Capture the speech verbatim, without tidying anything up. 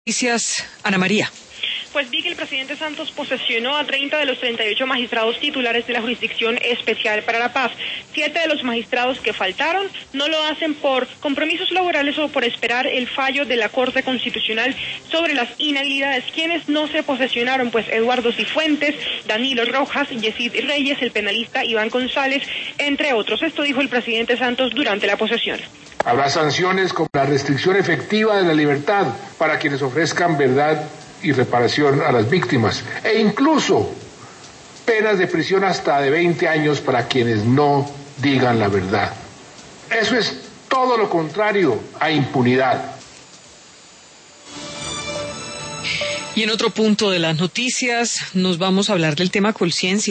Noticias, Ana María. Pues vi que el presidente Santos posesionó a treinta de los treinta y ocho magistrados titulares de la Jurisdicción Especial para la Paz. Siete de los magistrados que faltaron no lo hacen por compromisos laborales o por esperar el fallo de la Corte Constitucional sobre las inhabilidades. Quienes no se posesionaron, pues Eduardo Cifuentes, Danilo Rojas, Yesid Reyes, el penalista Iván González, entre otros. Esto dijo el presidente Santos durante la posesión. Habrá sanciones como la restricción efectiva de la libertad para quienes ofrezcan verdad y reparación a las víctimas, e incluso penas de prisión hasta de veinte años para quienes no digan la verdad. Eso es todo lo contrario a impunidad. Y en otro punto de las noticias nos vamos a hablar del tema conciencia.